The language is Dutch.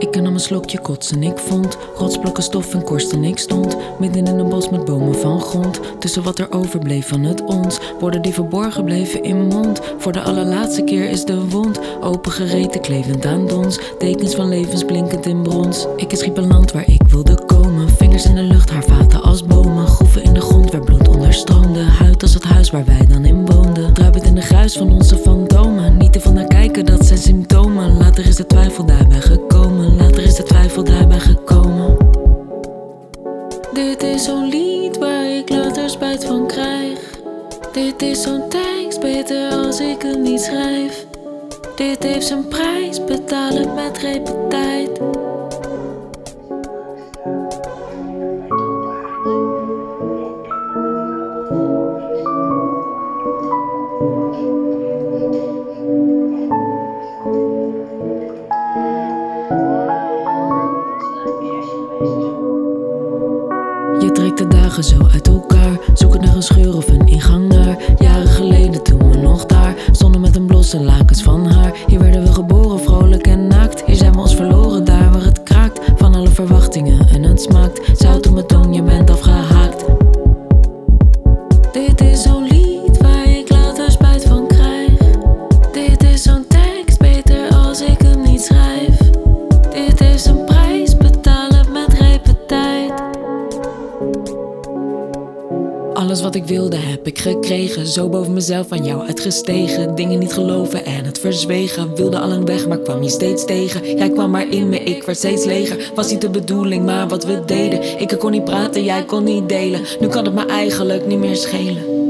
Ik nam een slokje kots en ik vond rotsblokken stof en korst en ik stond midden in een bos met bomen van grond. Tussen wat er overbleef van het ons, woorden die verborgen bleven in mond. Voor de allerlaatste keer is de wond opengereten, klevend aan dons. Tekens van levens blinkend in brons. Ik schiep een land waar ik wilde komen. Vingers in de lucht, haar vaten als bomen. Groeven in de grond waar bloed onderstroomde. Huid als het huis waar wij dan in woonden. Druipend in de gruis van onze fantomen. Niet ervan naar kijken, dat zijn symptomen. Later is de twijfel daarbij gekomen. Later is de twijfel daarbij gekomen. Dit is zo'n lied waar ik later spijt van krijg. Dit is zo'n tekst, beter als ik het niet schrijf. Dit heeft zijn prijs, betalen met repen tijd. Je trekt de dagen zo uit elkaar, zoekend naar een scheur of een ingang naar jaren geleden toen we nog daar stonden met een blosse lakens van haar. Hier werden we geboren, vrolijk en naakt. Hier zijn we ons verloren, daar waar het kraakt van alle verwachtingen en het smaakt zout op mijn tong, je bent afgehaakt. Dit is zo'n lied waar ik later spijt van krijg. Dit is zo'n tekst, beter als ik hem niet schrijf. Dit heeft zijn prijs, betalen met repen tijd. Alles wat ik wilde heb ik gekregen. Zo boven mezelf aan jou uitgestegen. Dingen niet geloven en het verzwegen. Wilde al een weg, maar kwam je steeds tegen. Jij kwam maar in me, ik werd steeds leger. Was niet de bedoeling, maar wat we deden. Ik kon niet praten, jij kon niet delen. Nu kan het me eigenlijk niet meer schelen.